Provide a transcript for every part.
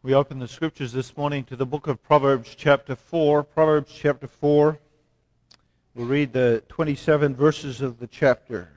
We open the Scriptures this morning to the book of Proverbs chapter 4. Proverbs chapter 4. We'll read the 27 verses of the chapter.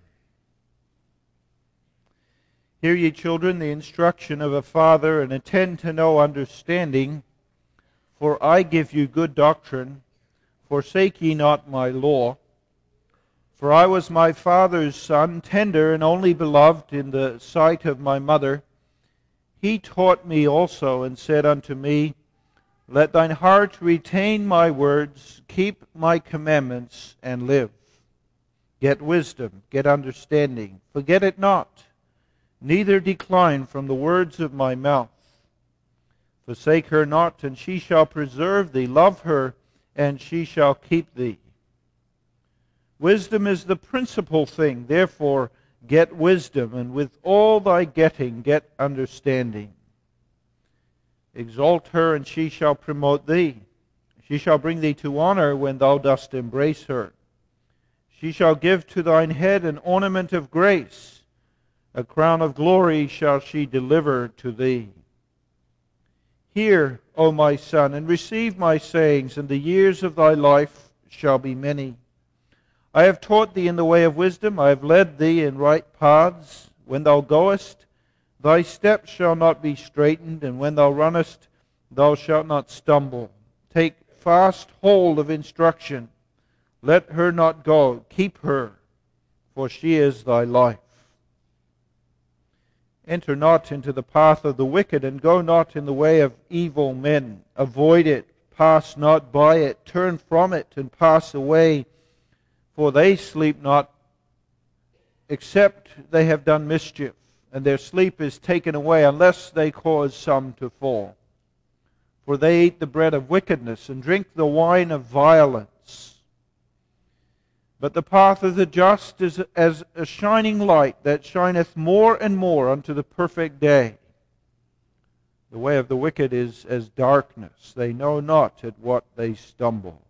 Hear ye children the instruction of a father, and attend to know understanding. For I give you good doctrine. Forsake ye not my law. For I was my father's son, tender and only beloved in the sight of my mother. He taught me also, and said unto me, Let thine heart retain my words, keep my commandments, and live. Get wisdom, get understanding, forget it not, neither decline from the words of my mouth. Forsake her not, and she shall preserve thee. Love her, and she shall keep thee. Wisdom is the principal thing, therefore get wisdom, and with all thy getting get understanding. Exalt her, and she shall promote thee. She shall bring thee to honor when thou dost embrace her. She shall give to thine head an ornament of grace. A crown of glory shall she deliver to thee. Hear, O my son, and receive my sayings, and the years of thy life shall be many. I have taught thee in the way of wisdom, I have led thee in right paths. When thou goest, thy steps shall not be straitened, and when thou runnest, thou shalt not stumble. Take fast hold of instruction. Let her not go. Keep her, for she is thy life. Enter not into the path of the wicked, and go not in the way of evil men. Avoid it, pass not by it, turn from it, and pass away. For they sleep not, except they have done mischief, and their sleep is taken away, unless they cause some to fall. For they eat the bread of wickedness, and drink the wine of violence. But the path of the just is as a shining light, that shineth more and more unto the perfect day. The way of the wicked is as darkness. They know not at what they stumble.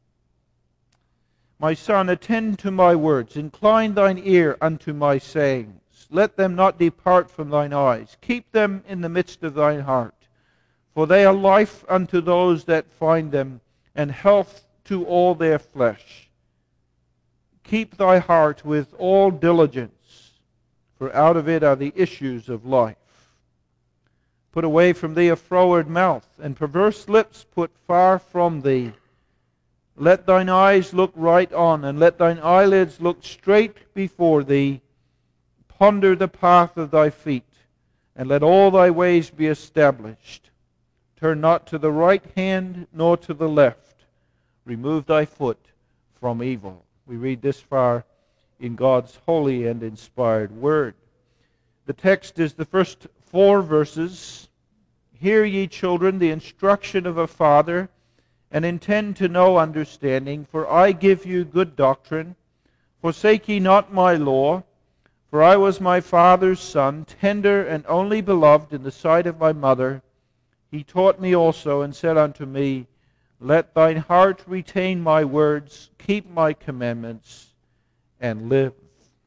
My son, attend to my words. Incline thine ear unto my sayings. Let them not depart from thine eyes. Keep them in the midst of thine heart. For they are life unto those that find them, and health to all their flesh. Keep thy heart with all diligence, for out of it are the issues of life. Put away from thee a froward mouth, and perverse lips put far from thee. Let thine eyes look right on, and let thine eyelids look straight before thee. Ponder the path of thy feet, and let all thy ways be established. Turn not to the right hand, nor to the left. Remove thy foot from evil. We read this far in God's holy and inspired word. The text is the first 4 verses. Hear ye children the instruction of a father, and intend to know understanding. For I give you good doctrine. Forsake ye not my law. For I was my father's son, tender and only beloved in the sight of my mother. He taught me also, and said unto me, Let thine heart retain my words, keep my commandments, and live.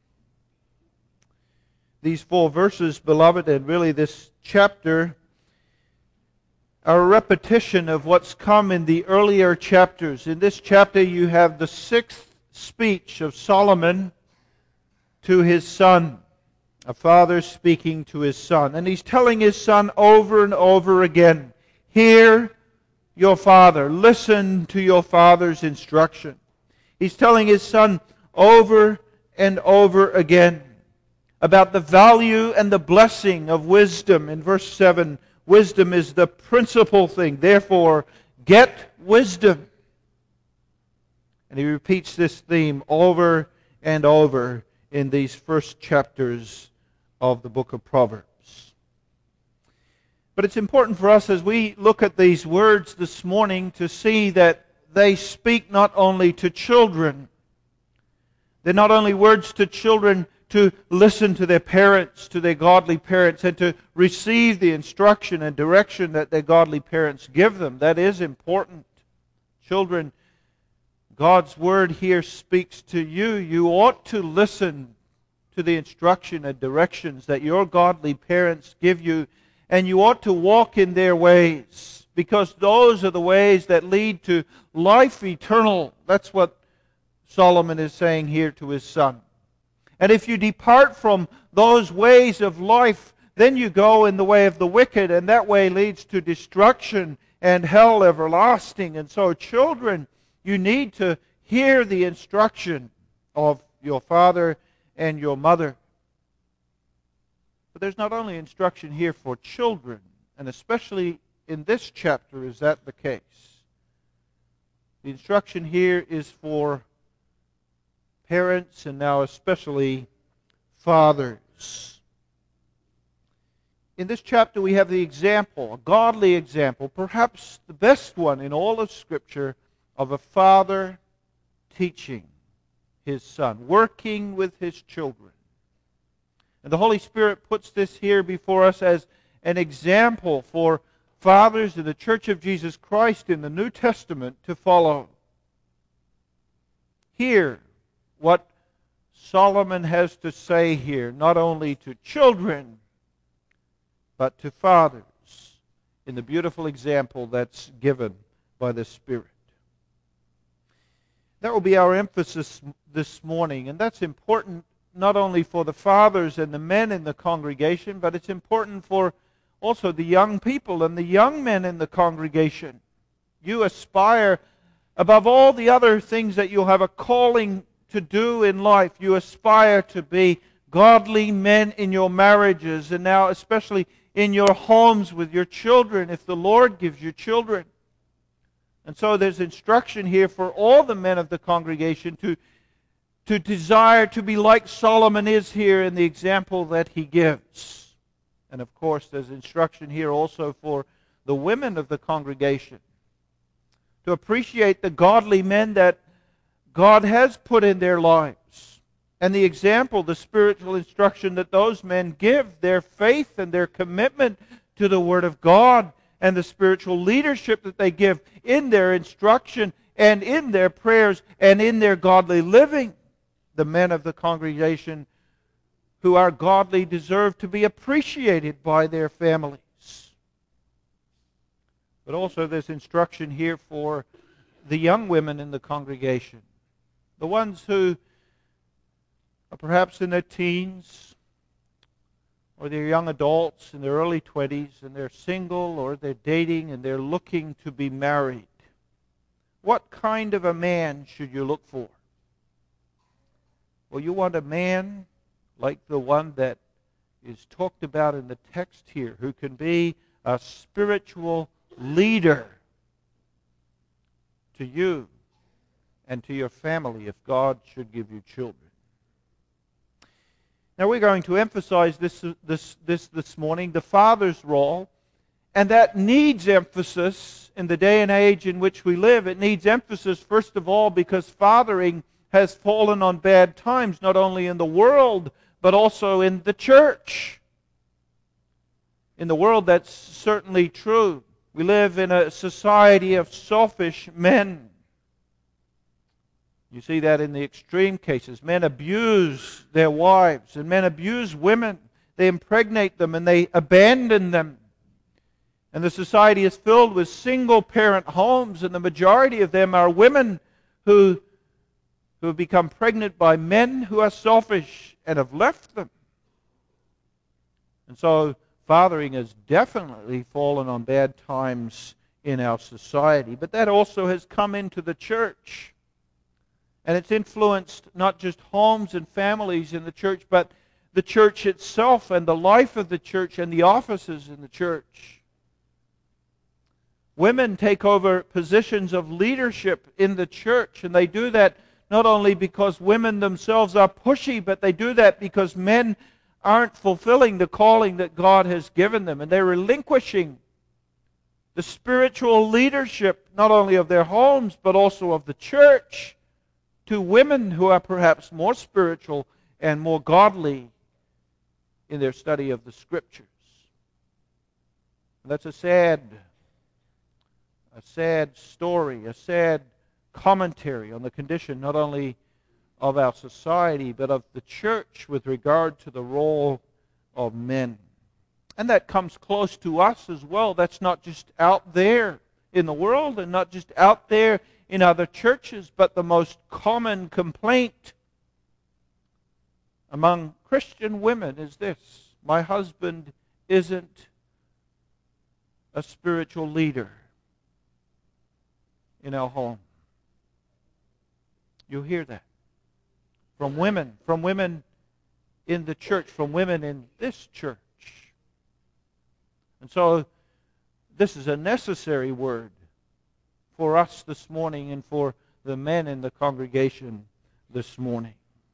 These 4 verses, beloved, and really this chapter, are a repetition of what's come in the earlier chapters. In this chapter you have the 6th speech of Solomon to his son, a father speaking to his son. And he's telling his son over and over again, hear your father, listen to your father's instruction. He's telling his son over and over again about the value and the blessing of wisdom. In verse 7, wisdom is the principal thing. Therefore, get wisdom. And he repeats this theme over and over in these first chapters of the book of Proverbs. But it's important for us as we look at these words this morning to see that they speak not only to children. They're not only words to children to listen to their parents, to their godly parents, and to receive the instruction and direction that their godly parents give them. That is important. Children, God's Word here speaks to you. You ought to listen to the instruction and directions that your godly parents give you and you ought to walk in their ways, because those are the ways that lead to life eternal. That's what Solomon is saying here to his son. And if you depart from those ways of life, then you go in the way of the wicked, and that way leads to destruction and hell everlasting. And so, children, you need to hear the instruction of your father and your mother. But there's not only instruction here for children, and especially in this chapter is that the case. The instruction here is for parents, and now especially fathers. In this chapter we have the example, a godly example, perhaps the best one in all of Scripture, of a father teaching his son, working with his children. And the Holy Spirit puts this here before us as an example for fathers in the Church of Jesus Christ in the New Testament to follow. Hear what Solomon has to say here, not only to children, but to fathers, in the beautiful example that's given by the Spirit. That will be our emphasis this morning, and that's important not only for the fathers and the men in the congregation, but it's important for also the young people and the young men in the congregation. You aspire, above all the other things that you'll have a calling to do in life, you aspire to be godly men in your marriages, and now especially in your homes with your children, if the Lord gives you children. And so there's instruction here for all the men of the congregation to desire to be like Solomon is here in the example that he gives. And of course there's instruction here also for the women of the congregation to appreciate the godly men that God has put in their lives, and the example, the spiritual instruction that those men give, their faith and their commitment to the Word of God, and the spiritual leadership that they give in their instruction and in their prayers and in their godly living. The men of the congregation who are godly deserve to be appreciated by their families. But also there's instruction here for the young women in the congregation, the ones who are perhaps in their teens, or they're young adults in their early 20s, and they're single, or they're dating, and they're looking to be married. What kind of a man should you look for? Well, you want a man like the one that is talked about in the text here, who can be a spiritual leader to you and to your family if God should give you children. Now we're going to emphasize this morning, the father's role, and that needs emphasis in the day and age in which we live. It needs emphasis, first of all, because fathering has fallen on bad times, not only in the world, but also in the church. In the world, that's certainly true. We live in a society of selfish men. You see that in the extreme cases. Men abuse their wives, and men abuse women. They impregnate them, and they abandon them. And the society is filled with single-parent homes, and the majority of them are women who have become pregnant by men who are selfish and have left them. And so fathering has definitely fallen on bad times in our society. But that also has come into the church. And it's influenced not just homes and families in the church, but the church itself and the life of the church and the offices in the church. Women take over positions of leadership in the church, and they do that not only because women themselves are pushy, but they do that because men aren't fulfilling the calling that God has given them. And they're relinquishing the spiritual leadership, not only of their homes, but also of the church, to women who are perhaps more spiritual and more godly in their study of the Scriptures. And that's a sad story, a sad commentary on the condition not only of our society but of the church with regard to the role of men. And that comes close to us as well. That's not just out there in the world and not just out there in other churches, but the most common complaint among Christian women is this: my husband isn't a spiritual leader in our home. You hear that from women in the church, from women in this church. And so this is a necessary word for us this morning and for the men in the congregation this morning.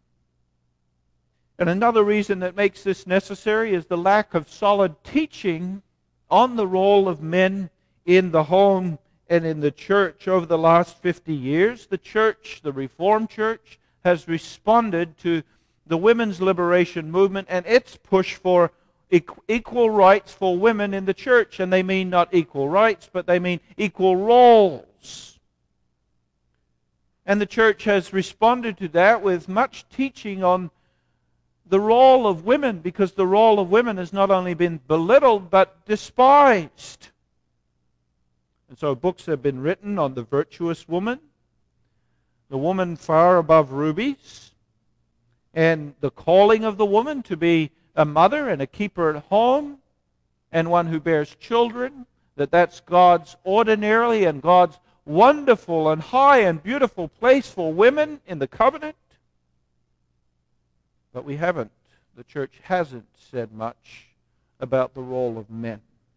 And another reason that makes this necessary is the lack of solid teaching on the role of men in the home and in the church. Over the last 50 years, the church, the Reformed Church, has responded to the women's liberation movement and its push for equal rights for women in the church. And they mean not equal rights, but they mean equal roles. And the church has responded to that with much teaching on the role of women, because the role of women has not only been belittled but despised. And so books have been written on the virtuous woman, the woman far above rubies, and the calling of the woman to be a mother and a keeper at home, and one who bears children, that's God's ordinarily and God's wonderful and high and beautiful place for women in the covenant. But the church hasn't said much about the role of men.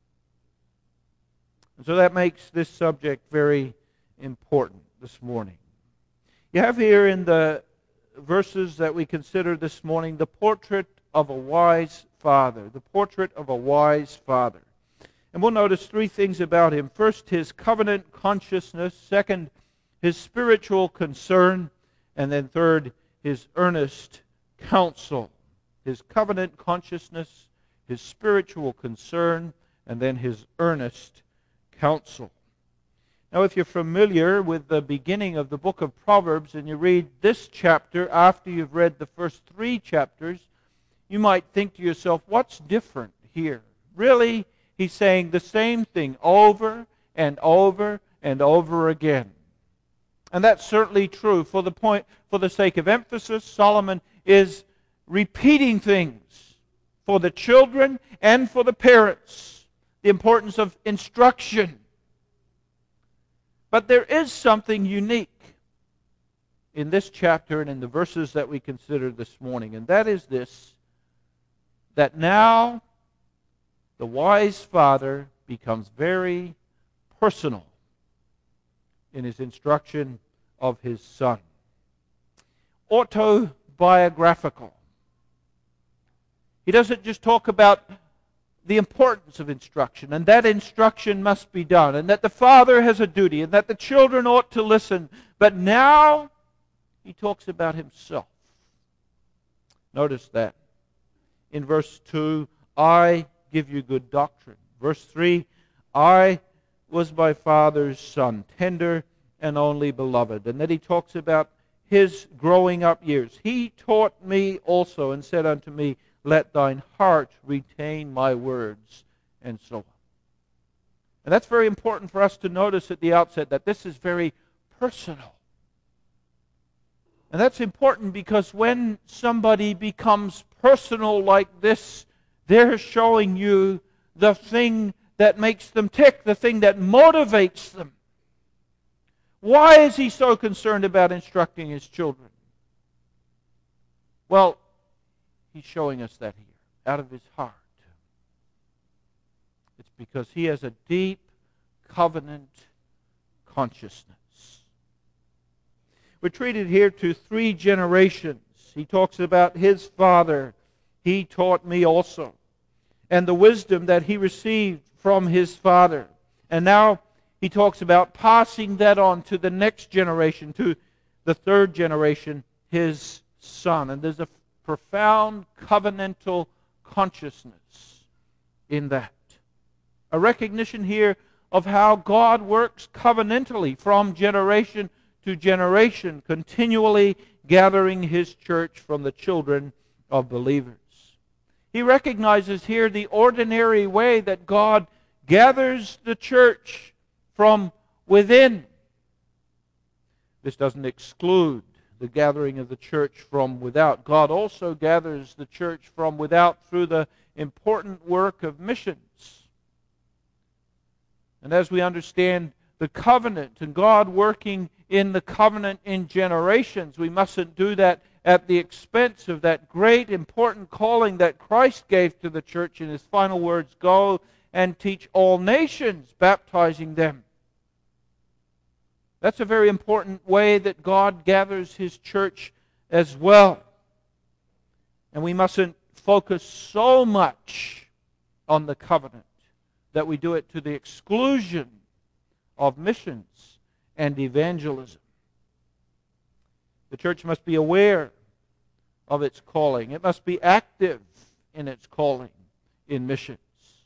And so that makes this subject very important this morning. You have here in the verses that we consider this morning the portrait of a wise father. The portrait of a wise father. And we'll notice three things about him. First, his covenant consciousness. Second, his spiritual concern. And then third, his earnest counsel. His covenant consciousness, his spiritual concern, and then his earnest counsel. Now, if you're familiar with the beginning of the book of Proverbs and you read this chapter after you've read the first three chapters, you might think to yourself, what's different here? Really, he's saying the same thing over and over and over again. And that's certainly true. For the sake of emphasis, Solomon is repeating things for the children and for the parents. The importance of instruction. But there is something unique in this chapter and in the verses that we consider this morning. And that is this: that now the wise father becomes very personal in his instruction of his son. Autobiographical. He doesn't just talk about the importance of instruction, and that instruction must be done, and that the father has a duty, and that the children ought to listen. But now he talks about himself. Notice that. In verse 2, I give you good doctrine. Verse 3, I was my father's son, tender and only beloved. And then he talks about his growing up years. He taught me also and said unto me, let thine heart retain my words, and so on. And that's very important for us to notice at the outset, that this is very personal. And that's important because when somebody becomes personal like this, they're showing you the thing that makes them tick, the thing that motivates them. Why is he so concerned about instructing his children? Well, he's showing us that here, out of his heart. It's because he has a deep covenant consciousness. We're treated here to 3 generations. He talks about his father. He taught me also. And the wisdom that he received from his father. And now he talks about passing that on to the next generation, to the 3rd generation, his son. And there's a profound covenantal consciousness in that. A recognition here of how God works covenantally from generation to generation, continually gathering his church from the children of believers. He recognizes here the ordinary way that God gathers the church from within. This doesn't exclude the gathering of the church from without. God also gathers the church from without through the important work of missions. And as we understand the covenant and God working in the covenant in generations, we mustn't do that at the expense of that great important calling that Christ gave to the church in His final words, "Go and teach all nations, baptizing them." That's a very important way that God gathers His church as well. And we mustn't focus so much on the covenant that we do it to the exclusion of missions and evangelism. The church must be aware of its calling. It must be active in its calling in missions.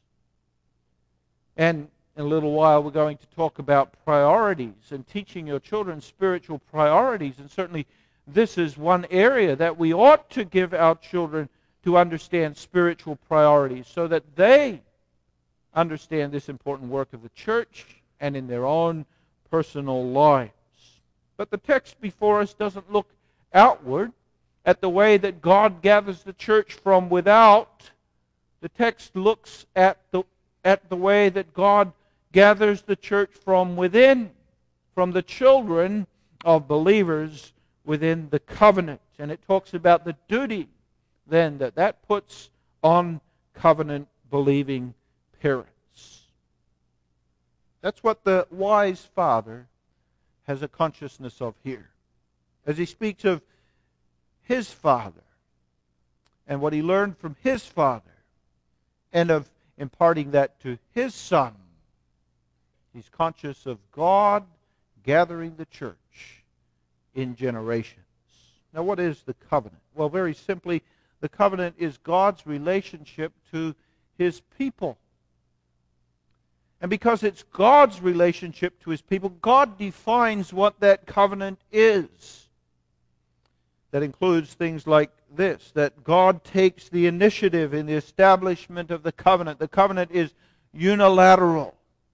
And in a little while we're going to talk about priorities and teaching your children spiritual priorities. And certainly this is one area that we ought to give our children to understand spiritual priorities so that they understand this important work of the church and in their own personal lives. But the text before us doesn't look outward at the way that God gathers the church from without. The text looks at the way that God gathers the church from within, from the children of believers within the covenant. And it talks about the duty then that puts on covenant-believing parents. That's what the wise father has a consciousness of here. As he speaks of his father and what he learned from his father and of imparting that to his son, he's conscious of God gathering the church in generations. Now, what is the covenant? Well, very simply, the covenant is God's relationship to His people. And because it's God's relationship to His people, God defines what that covenant is. That includes things like this, that God takes the initiative in the establishment of the covenant. The covenant is unilateral.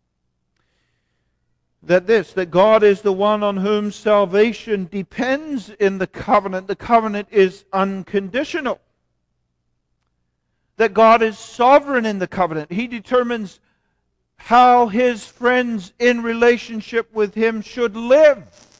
That God is the one on whom salvation depends in the covenant. The covenant is unconditional. That God is sovereign in the covenant. He determines how His friends in relationship with Him should live.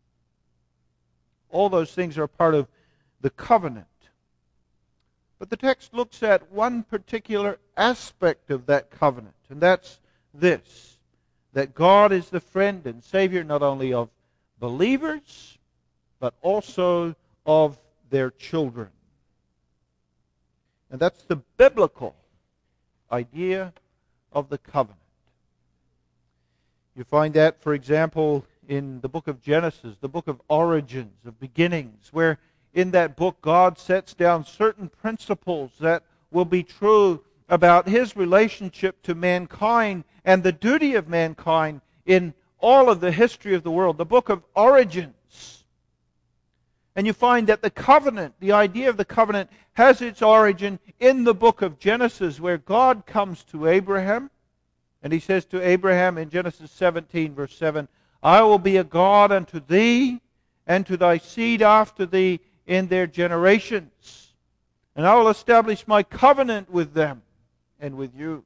All those things are part of the covenant. But the text looks at one particular aspect of that covenant, and that's this, that God is the friend and Savior not only of believers, but also of their children. And that's the biblical idea of the covenant. You find that, for example, in the book of Genesis, the book of origins, of beginnings, where in that book God sets down certain principles that will be true about His relationship to mankind and the duty of mankind in all of the history of the world. The book of origins. And you find that the covenant, the idea of the covenant, has its origin in the book of Genesis, where God comes to Abraham, and He says to Abraham in Genesis 17, verse 7, "I will be a God unto thee, and to thy seed after thee in their generations. And I will establish my covenant with them and with you."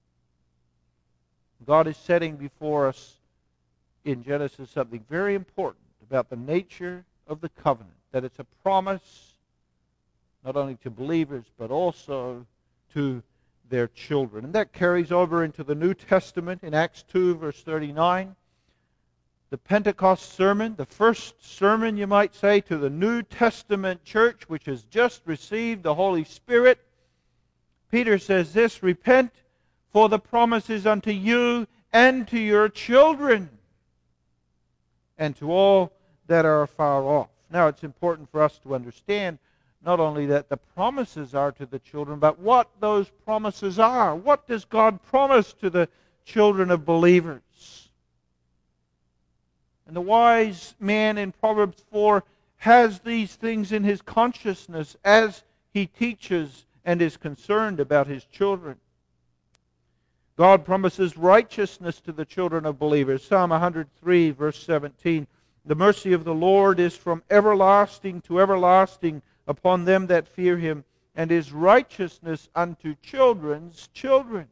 God is setting before us in Genesis something very important about the nature of the covenant. That it's a promise not only to believers but also to their children. And that carries over into the New Testament in Acts 2 verse 39. The Pentecost sermon, the first sermon you might say to the New Testament church which has just received the Holy Spirit. Peter says this, "Repent, for the promise is unto you and to your children and to all that are far off." Now, it's important for us to understand not only that the promises are to the children, but what those promises are. What does God promise to the children of believers? And the wise man in Proverbs 4 has these things in his consciousness as he teaches and is concerned about His children. God promises righteousness to the children of believers. Psalm 103, verse 17. The mercy of the Lord is from everlasting to everlasting upon them that fear Him, and His righteousness unto children's children.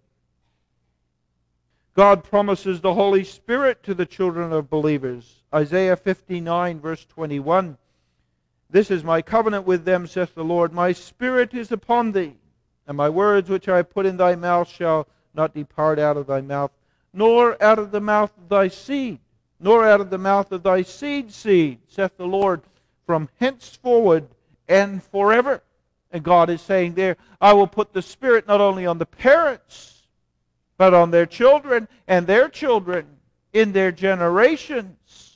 God promises the Holy Spirit to the children of believers. Isaiah 59, verse 21. This is my covenant with them, saith the Lord. My Spirit is upon thee, and my words which I put in thy mouth shall not depart out of thy mouth, nor out of the mouth of thy seed, nor out of the mouth of thy seed, saith the Lord, from henceforward and forever. And God is saying there, I will put the Spirit not only on the parents, but on their children and their children in their generations.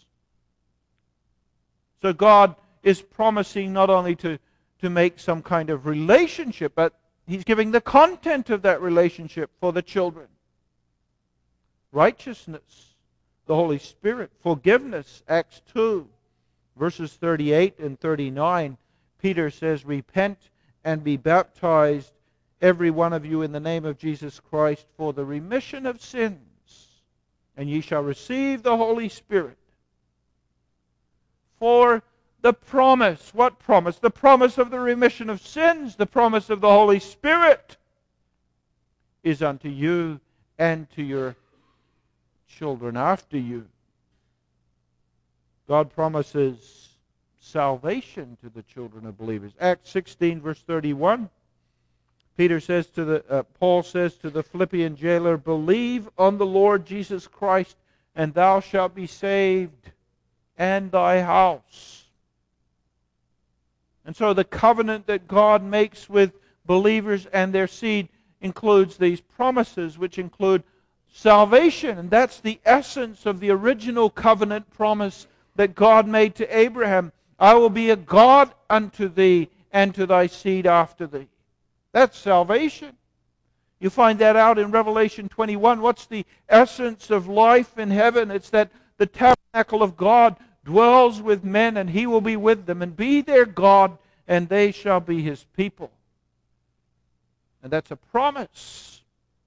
So God is promising not only to make some kind of relationship, but He's giving the content of that relationship for the children. Righteousness, the Holy Spirit. Forgiveness, Acts 2, verses 38 and 39. Peter says, repent and be baptized, every one of you, in the name of Jesus Christ, for the remission of sins, and ye shall receive the Holy Spirit. For the promise. What promise? The promise of the remission of sins. The promise of the Holy Spirit is unto you and to your children after you. God promises salvation to the children of believers. Acts 16, verse 31. Paul says to the Philippian jailer, believe on the Lord Jesus Christ, and thou shalt be saved, and thy house. And so the covenant that God makes with believers and their seed includes these promises, which include salvation. And that's the essence of the original covenant promise that God made to Abraham. I will be a God unto thee and to thy seed after thee. That's salvation. You find that out in Revelation 21. What's the essence of life in heaven? It's that the tabernacle of God dwells with men, and He will be with them and be their God, and they shall be His people. And that's a promise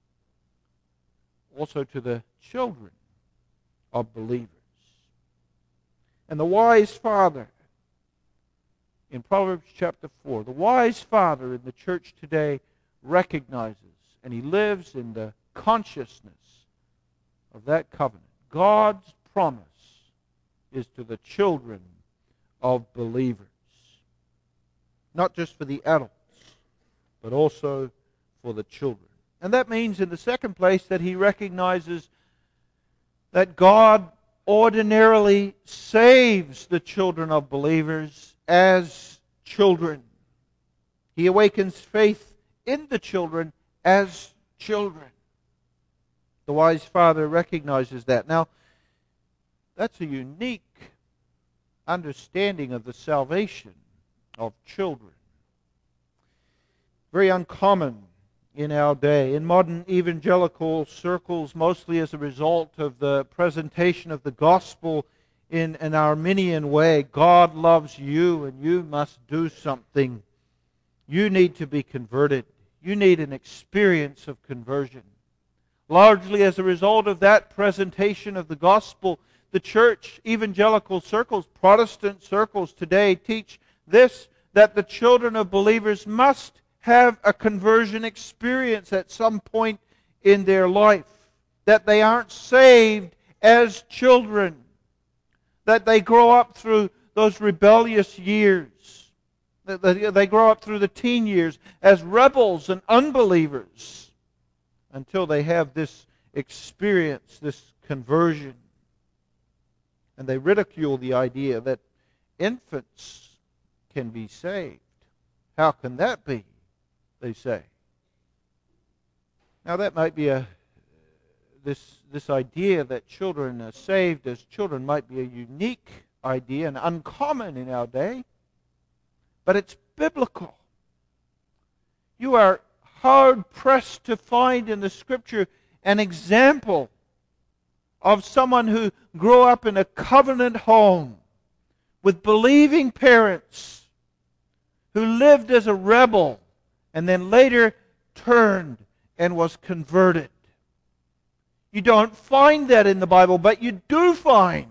also to the children of believers. And the wise father, in Proverbs chapter 4, the wise father in the church today recognizes, and he lives in the consciousness of that covenant. God's promise is to the children of believers. Not just for the adults, but also for the children. And that means, in the second place, that he recognizes that God ordinarily saves the children of believers as children. He awakens faith in the children as children. The wise father recognizes that. Now, that's a unique understanding of the salvation of children. Very uncommon in our day. In modern evangelical circles, mostly as a result of the presentation of the gospel in an Arminian way, God loves you and you must do something. You need to be converted. You need an experience of conversion. Largely as a result of that presentation of the gospel, the church, evangelical circles, Protestant circles today teach this, that the children of believers must have a conversion experience at some point in their life. That they aren't saved as children. That they grow up through those rebellious years. That they grow up through the teen years as rebels and unbelievers until they have this experience, this conversion. And they ridicule the idea that infants can be saved. How can that be, they say. Now that might be this idea that children are saved as children might be a unique idea and uncommon in our day, but it's biblical. You are hard-pressed to find in the Scripture an example of someone who grew up in a covenant home with believing parents, who lived as a rebel and then later turned and was converted. You don't find that in the Bible, but you do find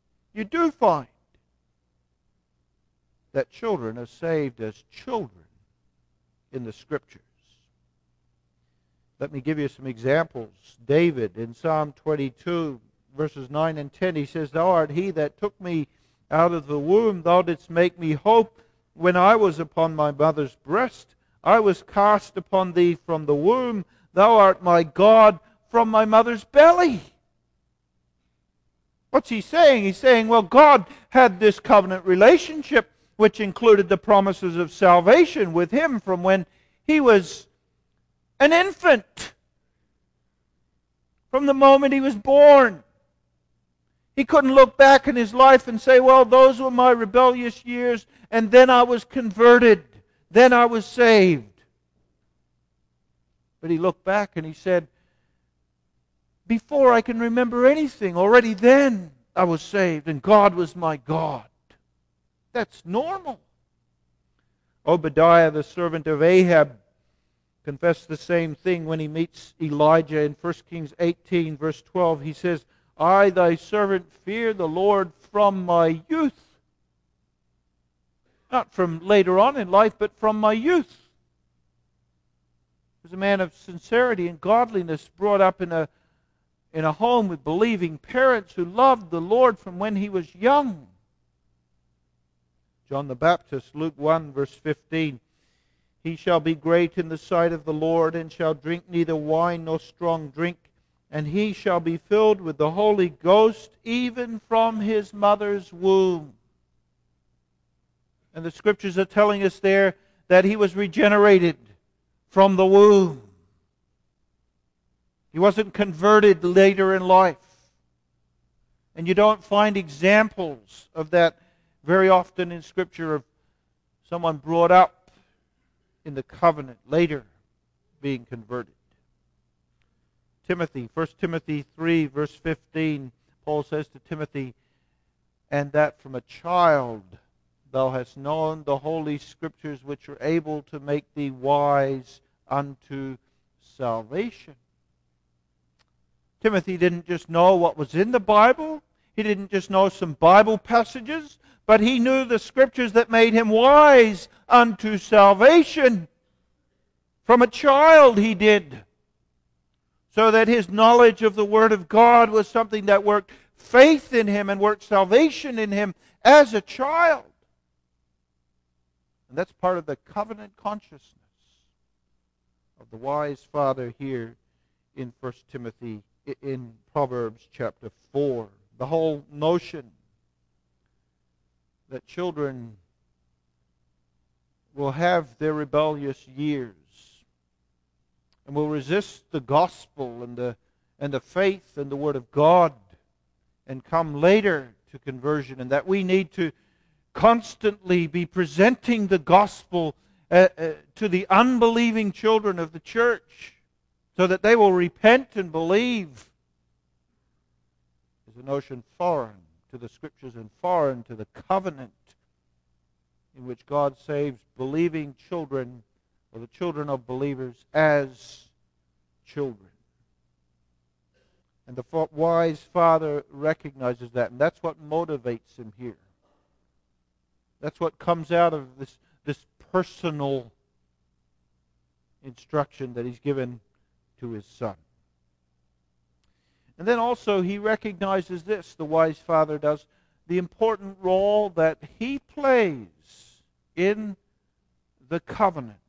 that children are saved as children in the Scriptures. Let me give you some examples. David in Psalm 22, verses 9 and 10, he says, "Thou art he that took me out of the womb. Thou didst make me hope when I was upon my mother's breast. I was cast upon thee from the womb. Thou art my God from my mother's belly." What's he saying? He's saying, well, God had this covenant relationship which included the promises of salvation with him from when he was an infant. From the moment he was born. He couldn't look back in his life and say, well, those were my rebellious years, and then I was converted. Then I was saved. But he looked back and he said, before I can remember anything, already then I was saved, and God was my God. That's normal. Obadiah, the servant of Ahab, confessed the same thing when he meets Elijah in 1 Kings 18, verse 12. He says, I, thy servant, fear the Lord from my youth. Not from later on in life, but from my youth. He was a man of sincerity and godliness, brought up in a home with believing parents who loved the Lord from when he was young. John the Baptist, Luke 1, verse 15. He shall be great in the sight of the Lord, and shall drink neither wine nor strong drink, and he shall be filled with the Holy Ghost even from his mother's womb. And the Scriptures are telling us there that he was regenerated from the womb. He wasn't converted later in life. And you don't find examples of that very often in Scripture, of someone brought up in the covenant later being converted. Timothy, 1 Timothy 3, verse 15, Paul says to Timothy, and that from a child thou hast known the holy Scriptures, which are able to make thee wise unto salvation. Timothy didn't just know what was in the Bible. He didn't just know some Bible passages, but he knew the Scriptures that made him wise unto salvation. From a child he did. So that his knowledge of the Word of God was something that worked faith in him and worked salvation in him as a child. And that's part of the covenant consciousness of the wise father here in 1 Timothy, in Proverbs chapter 4. The whole notion that children will have their rebellious years and will resist the gospel and the faith and the Word of God and come later to conversion, and that we need to constantly be presenting the gospel to the unbelieving children of the church so that they will repent and believe, is a notion foreign to the Scriptures and foreign to the covenant in which God saves believing children, or the children of believers, as children. And the wise father recognizes that, and that's what motivates him here. That's what comes out of this personal instruction that he's given to his son. And then also he recognizes this, the wise father does, the important role that he plays in the covenant.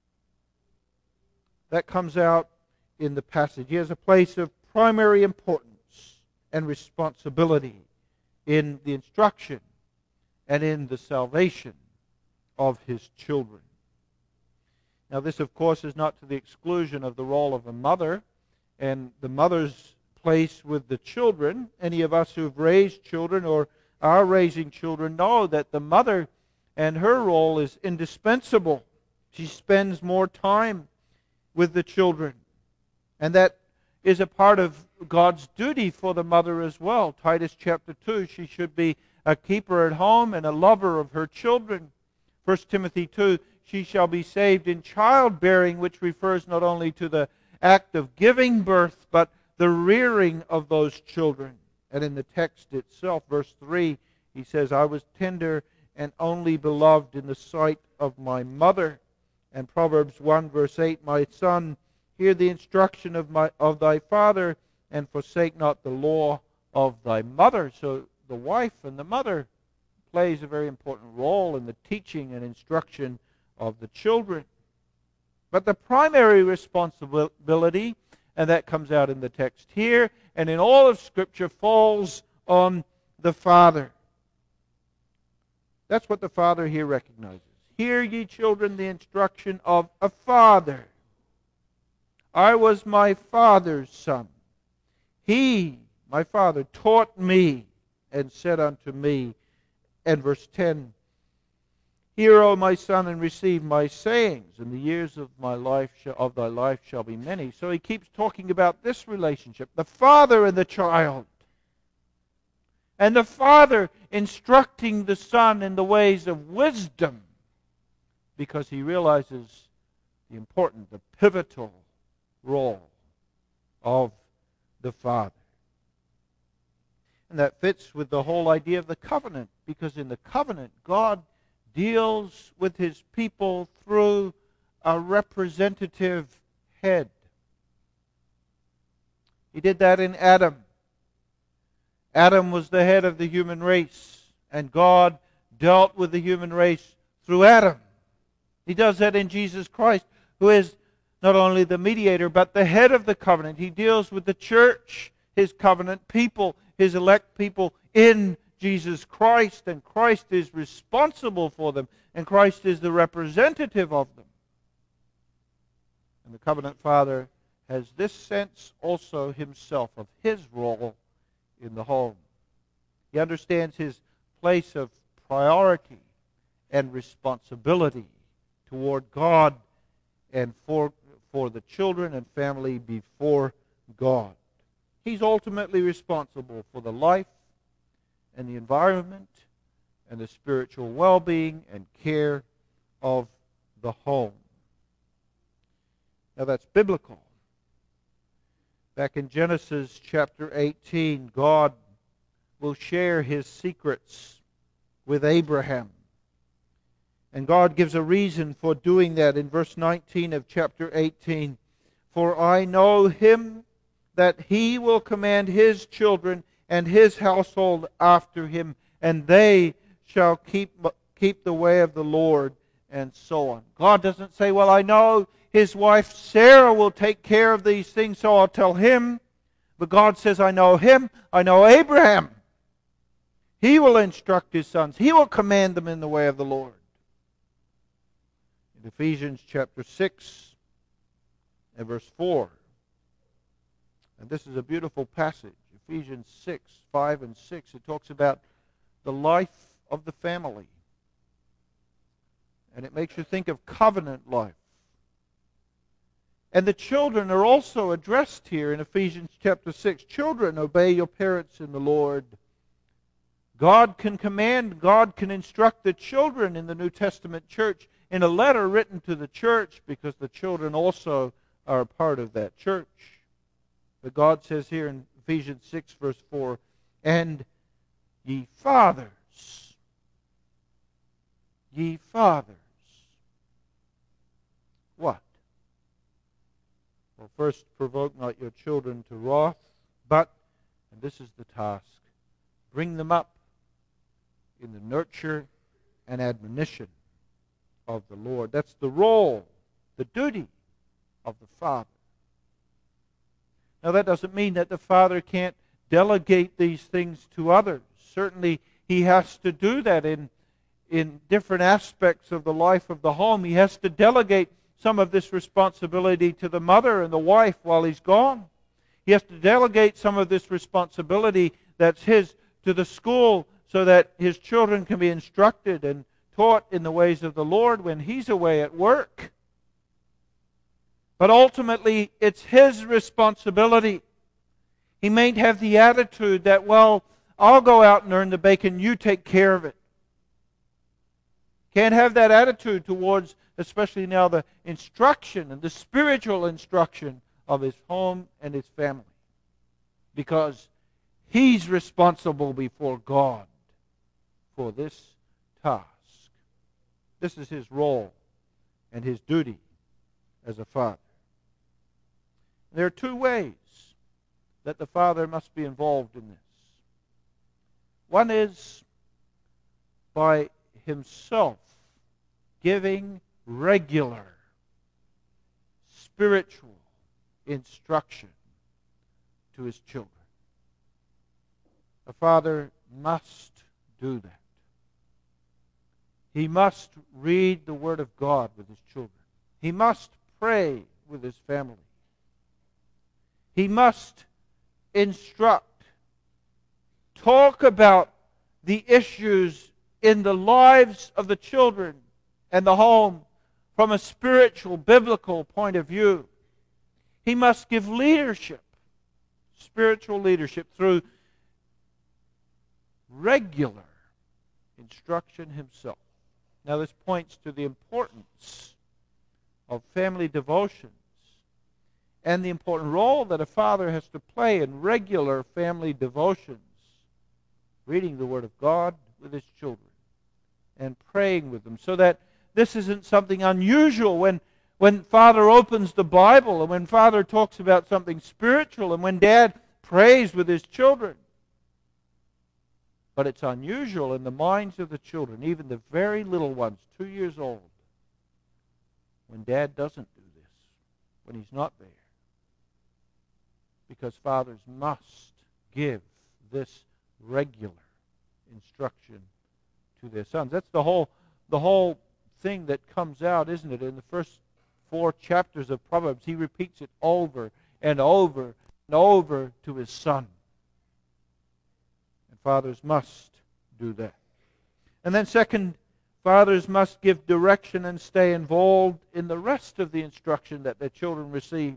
That comes out in the passage. He has a place of primary importance and responsibility in the instruction and in the salvation of his children. Now this, of course, is not to the exclusion of the role of a mother and the mother's place with the children. Any of us who've raised children or are raising children know that the mother and her role is indispensable. She spends more time with the children. And that is a part of God's duty for the mother as well. Titus chapter 2, she should be a keeper at home and a lover of her children. 1 Timothy 2, she shall be saved in childbearing, which refers not only to the act of giving birth, but the rearing of those children. And in the text itself, verse 3, he says, I was tender and only beloved in the sight of my mother. And Proverbs 1, verse 8, my son, hear the instruction of thy father, and forsake not the law of thy mother. So the wife and the mother plays a very important role in the teaching and instruction of the children. But the primary responsibility, and that comes out in the text here and in all of Scripture, falls on the father. That's what the father here recognizes. Hear ye children the instruction of a father. I was my father's son. He, my father, taught me and said unto me, and verse 10, hear, O my son, and receive my sayings, and the years of my life of thy life shall be many. So he keeps talking about this relationship, the father and the child. And the father instructing the son in the ways of wisdom, because he realizes the important, the pivotal role of the father. And that fits with the whole idea of the covenant, because in the covenant, God deals with his people through a representative head. He did that in Adam. Adam was the head of the human race, and God dealt with the human race through Adam. He does that in Jesus Christ, who is not only the mediator, but the head of the covenant. He deals with the church, his covenant people, his elect people in Jesus Christ, and Christ is responsible for them, and Christ is the representative of them. And the covenant father has this sense also himself of his role in the home. He understands his place of priority and responsibility toward God and for the children and family before God. He's ultimately responsible for the life and the environment and the spiritual well-being and care of the home. Now that's biblical. Back in Genesis chapter 18, God will share his secrets with Abraham. And God gives a reason for doing that in verse 19 of chapter 18. For I know him that he will command his children and his household after him, and they shall keep the way of the Lord, and so on. God doesn't say, well, I know his wife Sarah will take care of these things, so I'll tell him. But God says, I know him, I know Abraham. He will instruct his sons. He will command them in the way of the Lord. In Ephesians chapter 6 and verse 4, and this is a beautiful passage, Ephesians 6, 5 and 6, it talks about the life of the family. And it makes you think of covenant life. And the children are also addressed here in Ephesians chapter 6. Children, obey your parents in the Lord. God can command, God can instruct the children in the New Testament church in a letter written to the church, because the children also are a part of that church. But God says here in Ephesians 6 verse 4, and ye fathers, what? Well, first, provoke not your children to wrath, but, and this is the task, bring them up in the nurture and admonition of the Lord. That's the role, the duty of the father. Now, that doesn't mean that the father can't delegate these things to others. Certainly, he has to do that in different aspects of the life of the home. He has to delegate some of this responsibility to the mother and the wife while he's gone. He has to delegate some of this responsibility that's his to the school, so that his children can be instructed and taught in the ways of the Lord when he's away at work. But ultimately, it's his responsibility. He may have the attitude that, well, I'll go out and earn the bacon, you take care of it. Can't have that attitude towards especially now the instruction and the spiritual instruction of his home and his family. Because he's responsible before God for this task. This is his role and his duty as a father. There are two ways that the father must be involved in this. One is by himself giving regular spiritual instruction to his children. A father must do that. He must read the Word of God with his children. He must pray with his family. He must instruct, talk about the issues in the lives of the children and the home from a spiritual, biblical point of view. He must give leadership, spiritual leadership, through regular instruction himself. Now, this points to the importance of family devotions and the important role that a father has to play in regular family devotions, reading the Word of God with his children and praying with them, so that this isn't something unusual when Father opens the Bible and when Father talks about something spiritual and when Dad prays with his children. But it's unusual in the minds of the children, even the very little ones, 2 years old, when Dad doesn't do this, when he's not there. Because fathers must give this regular instruction to their sons. That's the whole thing that comes out, isn't it? In the first 4 chapters of Proverbs, he repeats it over and over and over to his son. And fathers must do that. And then second, fathers must give direction and stay involved in the rest of the instruction that their children receive,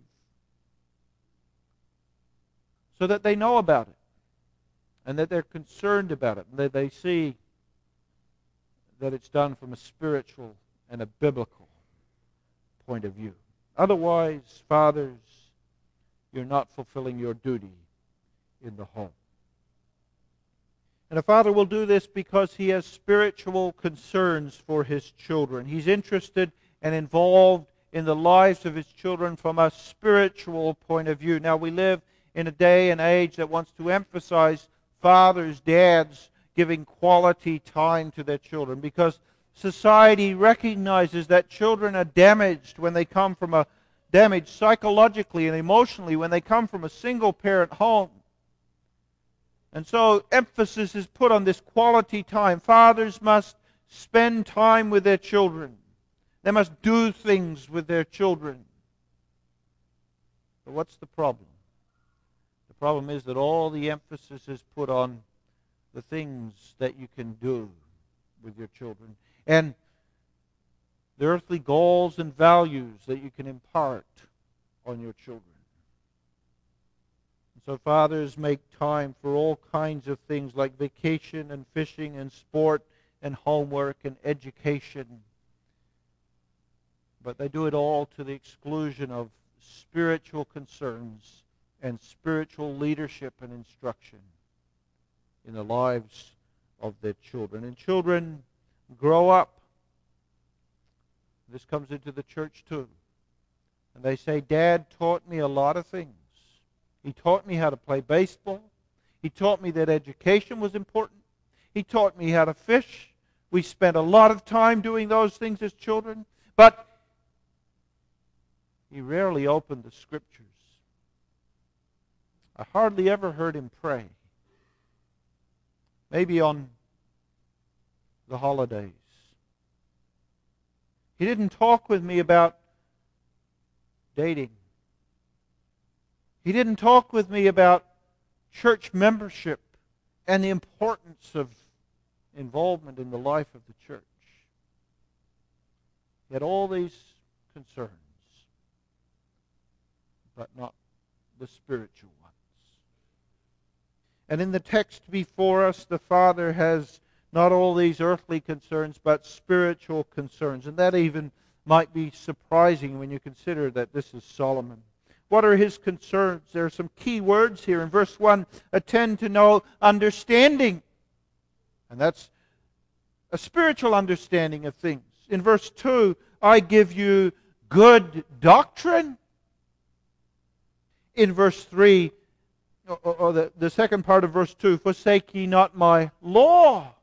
so that they know about it and that they're concerned about it and that they see that it's done from a spiritual and a biblical point of view. Otherwise, fathers, you're not fulfilling your duty in the home. And a father will do this because he has spiritual concerns for his children. He's interested and involved in the lives of his children from a spiritual point of view. Now, we live in a day and age that wants to emphasize fathers, dads, giving quality time to their children, because society recognizes that children are damaged when they come from a damaged psychologically and emotionally when they come from a single-parent home. And so emphasis is put on this quality time. Fathers must spend time with their children. They must do things with their children. But what's the problem? The problem is that all the emphasis is put on the things that you can do with your children and the earthly goals and values that you can impart on your children. And so fathers make time for all kinds of things like vacation and fishing and sport and homework and education. But they do it all to the exclusion of spiritual concerns and spiritual leadership and instruction in the lives of their children. And children grow up. This comes into the church too. And they say, Dad taught me a lot of things. He taught me how to play baseball. He taught me that education was important. He taught me how to fish. We spent a lot of time doing those things as children. But he rarely opened the Scriptures. I hardly ever heard him pray. Maybe on the holidays. He didn't talk with me about dating. He didn't talk with me about church membership and the importance of involvement in the life of the church. He had all these concerns, but not the spiritual ones. And in the text before us, the Father has not all these earthly concerns, but spiritual concerns. And that even might be surprising when you consider that this is Solomon. What are his concerns? There are some key words here. In verse 1, attend to know understanding. And that's a spiritual understanding of things. In verse 2, I give you good doctrine. In verse 3, or the second part of verse 2, forsake ye not my law.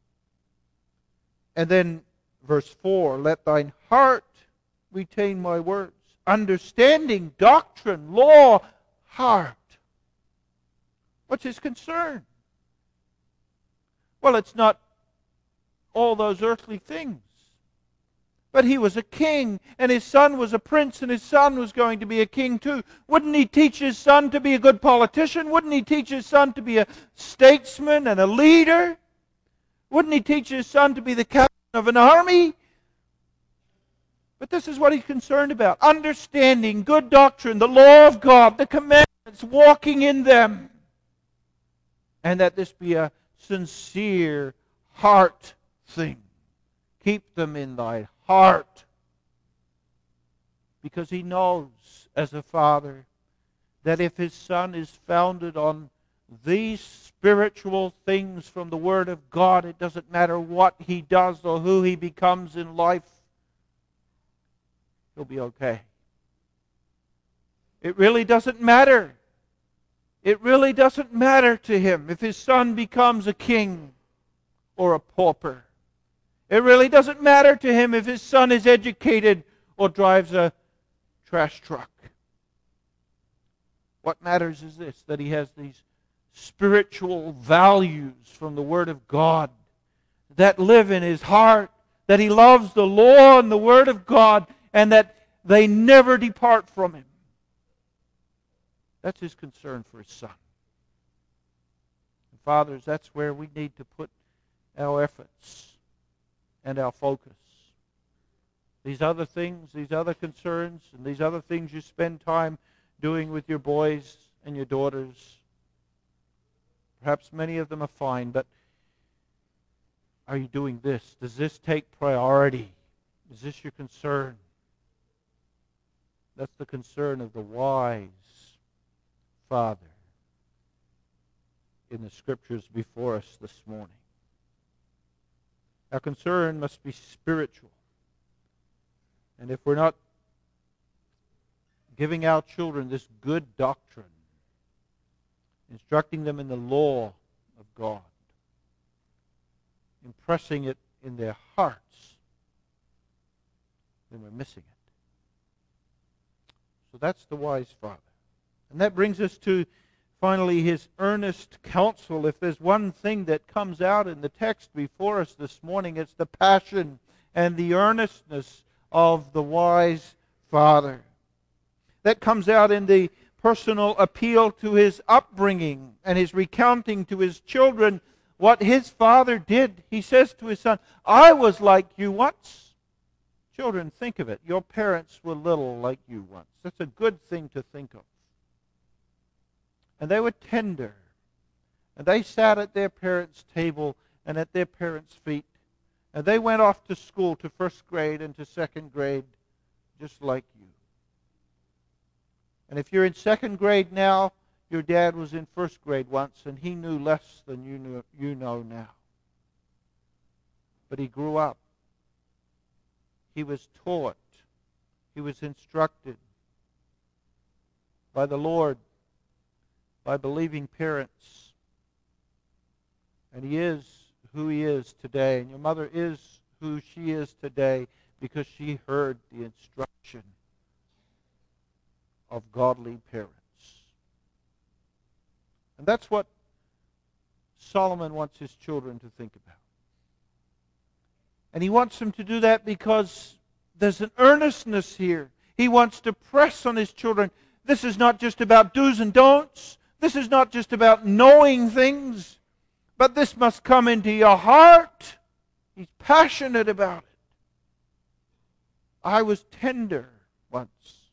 And then verse 4, let thine heart retain my words. Understanding, doctrine, law, heart. What's his concern? Well, it's not all those earthly things. But he was a king, and his son was a prince, and his son was going to be a king too. Wouldn't he teach his son to be a good politician? Wouldn't he teach his son to be a statesman and a leader? Wouldn't he teach his son to be the captain of an army? But this is what he's concerned about. Understanding, good doctrine, the law of God, the commandments, walking in them. And that this be a sincere heart thing. Keep them in thy heart. Because he knows, as a father, that if his son is founded on these spiritual things from the Word of God, it doesn't matter what he does or who he becomes in life, he'll be okay. It really doesn't matter. It really doesn't matter to him if his son becomes a king or a pauper. It really doesn't matter to him if his son is educated or drives a trash truck. What matters is this, that he has these spiritual values from the Word of God that live in his heart, that he loves the law and the Word of God, and that they never depart from him. That's his concern for his son. And fathers, that's where we need to put our efforts and our focus. These other things, these other concerns, and these other things you spend time doing with your boys and your daughters, perhaps many of them are fine, but are you doing this? Does this take priority? Is this your concern? That's the concern of the wise father in the Scriptures before us this morning. Our concern must be spiritual. And if we're not giving our children this good doctrine, instructing them in the law of God, impressing it in their hearts, then we're missing it. So that's the wise father. And that brings us to, finally, his earnest counsel. If there's one thing that comes out in the text before us this morning, it's the passion and the earnestness of the wise father. That comes out in the personal appeal to his upbringing and his recounting to his children what his father did. He says to his son, I was like you once. Children, think of it. Your parents were little like you once. That's a good thing to think of. And they were tender. And they sat at their parents' table and at their parents' feet. And they went off to school, to first grade and to second grade, just like you. And if you're in second grade now, your dad was in first grade once, and he knew less than you know now. But he grew up. He was taught. He was instructed by the Lord, by believing parents. And he is who he is today. And your mother is who she is today because she heard the instruction of godly parents. And that's what Solomon wants his children to think about. And he wants them to do that because there's an earnestness here. He wants to press on his children. This is not just about do's and don'ts. This is not just about knowing things. But this must come into your heart. He's passionate about it. I was tender once,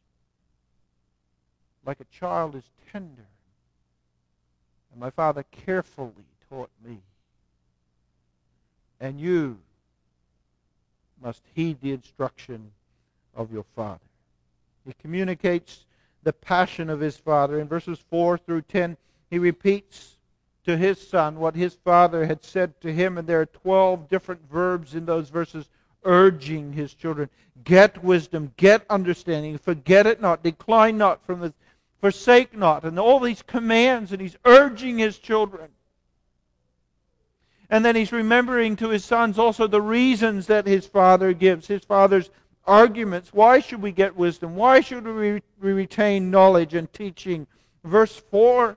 like a child is tender. And my father carefully taught me. And you must heed the instruction of your Father. He communicates the passion of his Father. In verses 4 through 10, he repeats to his Son what his Father had said to him, and there are 12 different verbs in those verses urging his children. Get wisdom, get understanding, forget it not, decline not from the, forsake not, and all these commands, and he's urging his children. And then he's remembering to his sons also the reasons that his Father gives, his Father's arguments. Why should we get wisdom? Why should we retain knowledge and teaching? Verse 4,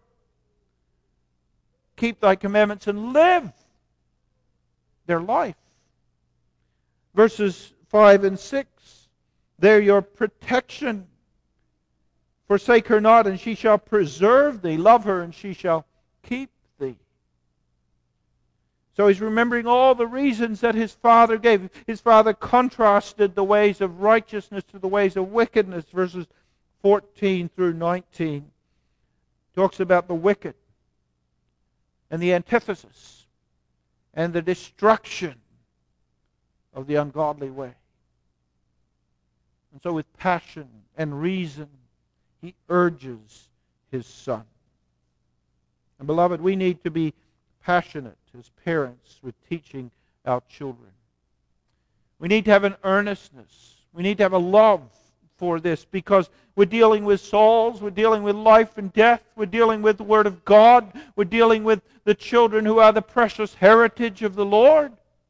keep thy commandments and live their life. Verses 5 and 6, they're your protection. Forsake her not, and she shall preserve thee. Love her, and she shall keep thee. So he's remembering all the reasons that his Father gave. His Father contrasted the ways of righteousness to the ways of wickedness. Verses 14 through 19 talks about the wicked and the antithesis and the destruction of the ungodly way. And so with passion and reason, he urges his Son. And beloved, we need to be passionate as parents with teaching our children. We need to have an earnestness. We need to have a love for this, because we're dealing with souls, we're dealing with life and death, we're dealing with the Word of God, we're dealing with the children who are the precious heritage of the Lord.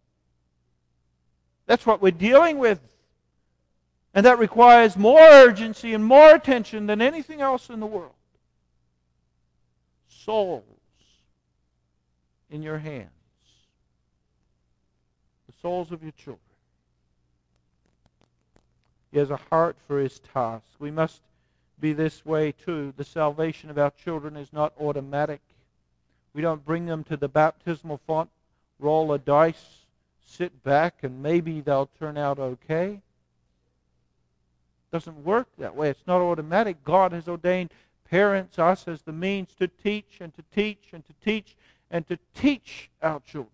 That's what we're dealing with. And that requires more urgency and more attention than anything else in the world. Souls in your hands. The souls of your children. He has a heart for his task. We must be this way too. The salvation of our children is not automatic. We don't bring them to the baptismal font, roll a dice, sit back, and maybe they'll turn out okay. It doesn't work that way. It's not automatic. God has ordained parents, us, as the means to teach and to teach and to teach and to teach our children.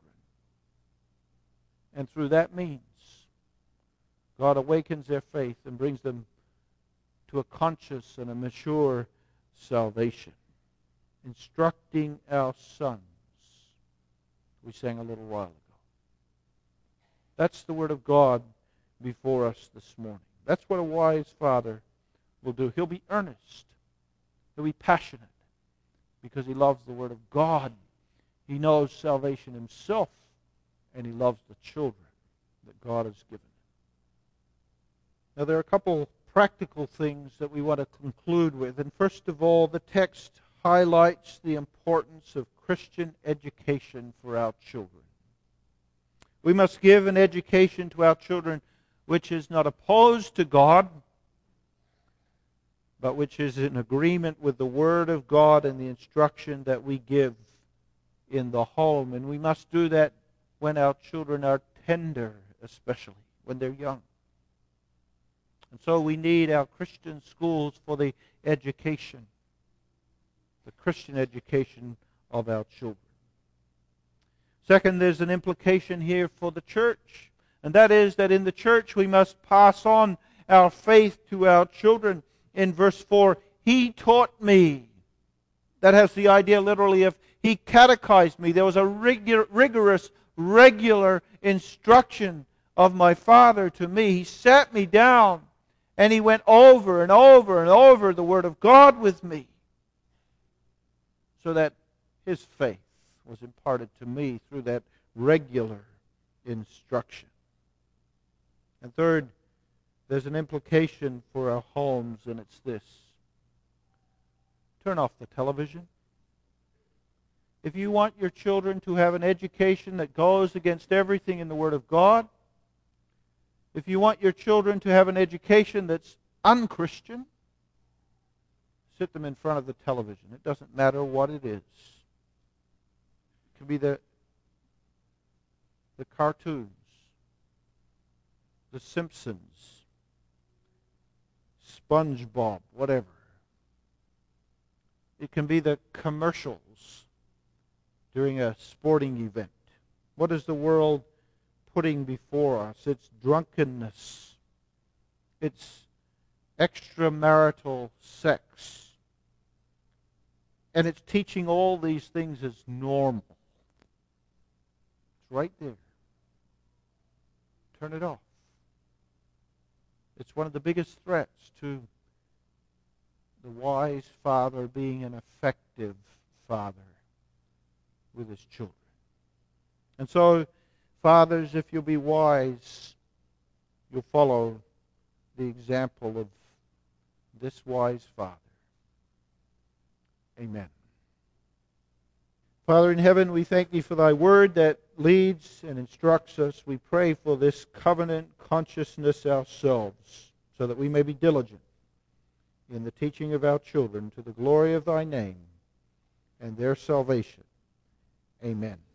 And through that means, God awakens their faith and brings them to a conscious and a mature salvation. Instructing our sons, we sang a little while ago. That's the Word of God before us this morning. That's what a wise father will do. He'll be earnest. He'll be passionate because he loves the Word of God. He knows salvation himself, and he loves the children that God has given him. Now, there are a couple practical things that we want to conclude with. And first of all, the text highlights the importance of Christian education for our children. We must give an education to our children which is not opposed to God, but which is in agreement with the Word of God and the instruction that we give in the home. And we must do that when our children are tender, especially when they're young. And so we need our Christian schools for the education, the Christian education of our children. Second, there's an implication here for the church, and that is that in the church we must pass on our faith to our children. In verse 4, he taught me. That has the idea literally of he catechized me. There was a rigorous, regular instruction of my Father to me. He sat me down and he went over and over and over the Word of God with me, so that his faith was imparted to me through that regular instruction. And third, there's an implication for our homes, and it's this. Turn off the television. If you want your children to have an education that goes against everything in the Word of God, if you want your children to have an education that's unchristian, sit them in front of the television. It doesn't matter what it is. It could be the cartoons, the Simpsons, SpongeBob, whatever. It can be the commercials during a sporting event. What is the world putting before us? It's drunkenness. It's extramarital sex. And it's teaching all these things as normal. It's right there. Turn it off. It's one of the biggest threats to the wise father being an effective father with his children. And so, fathers, if you'll be wise, you'll follow the example of this wise father. Amen. Father in heaven, we thank thee for thy word that leads and instructs us. We pray for this covenant consciousness ourselves, so that we may be diligent in the teaching of our children to the glory of thy name and their salvation. Amen.